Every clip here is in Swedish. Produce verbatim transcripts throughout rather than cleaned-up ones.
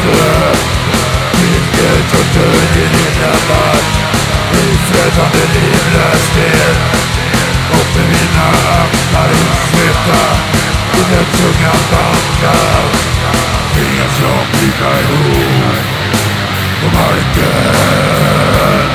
död. Vilket och död i dina match. I frätande livlöshet. Och med mina axlar utsveta i den tunga bankan. Tvingas jag blicka ihop på marken.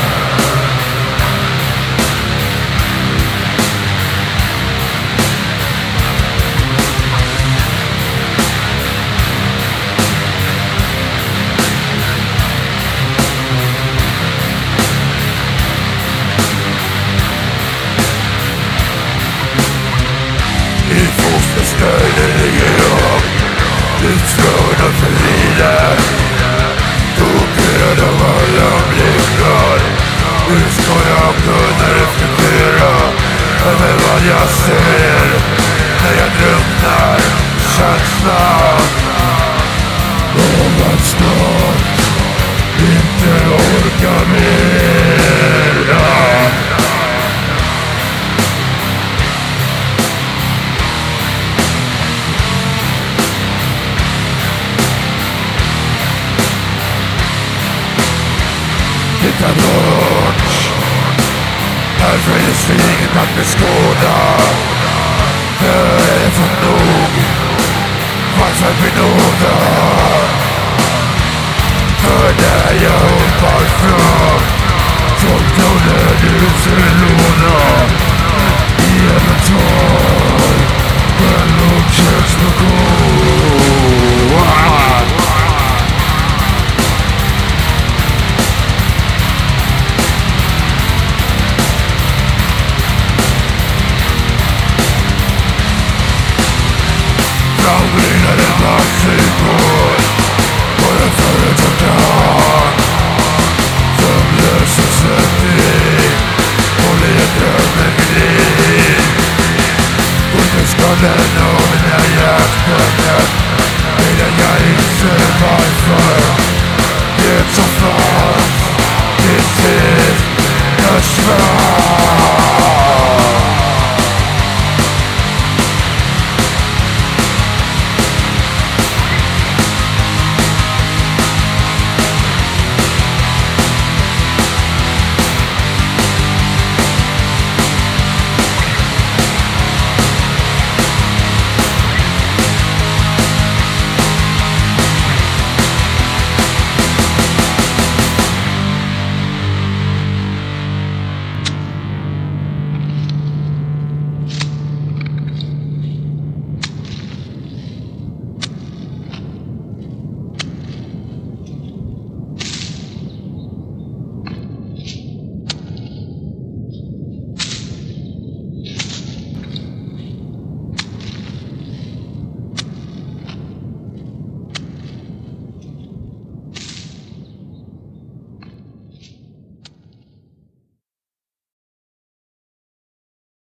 I fosterstöden ligger jag utslagna för livet. Kopierad av alla blickar. Hur ska jag kunna reflektera över vad jag ser när jag drunknar känslan av att snart inte orka mera. Titta bort. Här finns det inget att beskåda. Det är för nog. Varför benåda? För där jag hoppar fram kontrollen ur sin låda. I elemental självmordsexplosion. Framrinade maxikor på den företagna hand. Sömnlösa sättning och ledrömmen glid. Underskallen av mina hjärtbönder medan jag inser varför det som fanns till sist försvann.